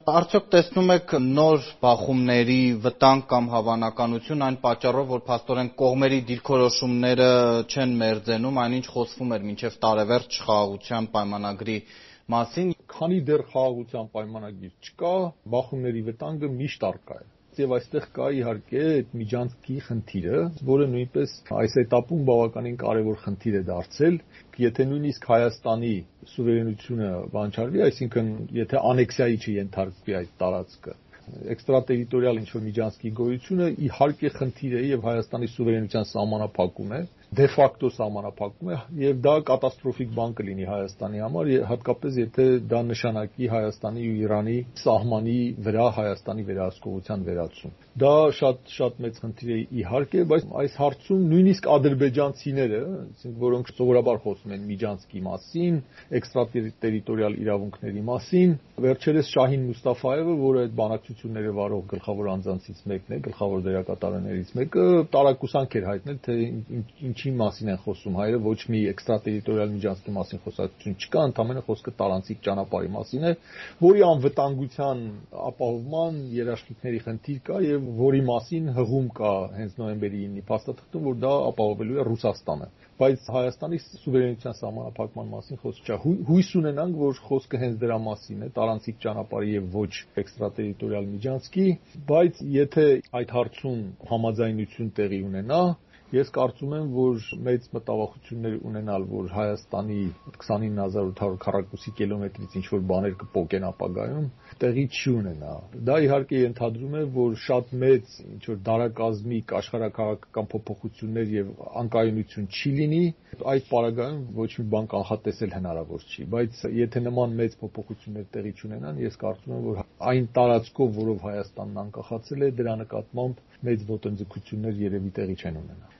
Արդյոք տեսնում եք նոր բախումների վտանգ կամ հավանականություն այն պատճառով, որ փաստորեն կողմերի դիրքորոշումները չեն մերձենում, այնինչ խոսվում էր մինչև տարեվերջ խաղաղության պայմանագրի մասին։ Քանի դեռ խաղաղության պայմանագիր չկա, բախումների վտանգը միշտ առկա է։ Եվ այստեղ կա իհարկե այդ միջանցքի խնդիրը, որը նույնպես այս этаպում բավականին կարևոր խնդիր է դարձել, եթե նույնիսկ Հայաստանի սուվերենությունը բանջարվի, այսինքն եթե անեքսիայի չենթարկվի այդ տարածքը, էքստրատերիտորիալ ինչ-որ միջանցքի գոյությունը իհարկե խնդիր է եւ Հայաստանի սուվերենության սահմանափակում է, դե ֆակտո սահմանափակում է եւ դա կատաստրոֆիկ բան կլինի Հայաստանի համար, հատկապես եթե դա նշանակի Հայաստանի ու Իրանի սահմանի վրա Հայաստանի վերահսկողության վերացում։ Դա շատ մեծ խնդիր է իհարկե, բայց այս հարցում նույնիսկ ադրբեջանցիները, որոնք սովորաբար խոսում են միջանցքի մասին, էքստրատերիտորիալ իրավունքների մասին, վերջերս Շահին Մուստաֆայևը, որը այդ բանակցությունները վարող գլխավոր անձանցից մեկն է, գլխավոր դերակատարներից մեկը, տարակուսանք էր հայտնել, թե ինչի մասին են խոսում հայերը, ոչ մի էքստրատերիտորիալ միջանցքի մասին խոսակցություն չկա, ընդամենը խոսքը տարանցիկ ճանապարհի մասին է, որի անվտանգության ապահովման երաշխիքների խնդիր կա եւ որի մասին հղում կա հենց նոյեմբերի 9-ի փաստաթղթում, որ դա ապահովելու է Ռուսաստանը։ Բայց Հայաստանի սուվերենության սահմանափակման մասին խոսք չկա։ Հույս ունենանք, որ խոսքը հենց դրա մասին է, տարանցիկ ճանապարհի եւ ոչ էքստրատերիտորիալ միջանցքի, բայց եթե այդ հարցում համաձայնություն տեղի ունենա, ես կարծում եմ, որ մեծ մտավախություններ ունենալ, որ Հայաստանի 29800 քառակուսի կիլոմետրից ինչ-որ բաներ կպոկեն ապագայում, տեղի չի ունենա։ Դա իհարկե ենթադրում է, որ շատ մեծ ինչ-որ դարակազմիկ աշխարհակաղակական փոփոխություններ եւ անկայունություն չի լինի, այդ պարագայում ոչ մի բան կանխատեսել հնարավոր չի, բայց եթե նման մեծ փոփոխություններ տեղի չունենան, ես կարծում եմ, որ այն տարածքով, որով Հայաստանն անկախացել է, դրա նկատմամբ մեծ ոտնձգություններ երևի տեղի չեն ունենա։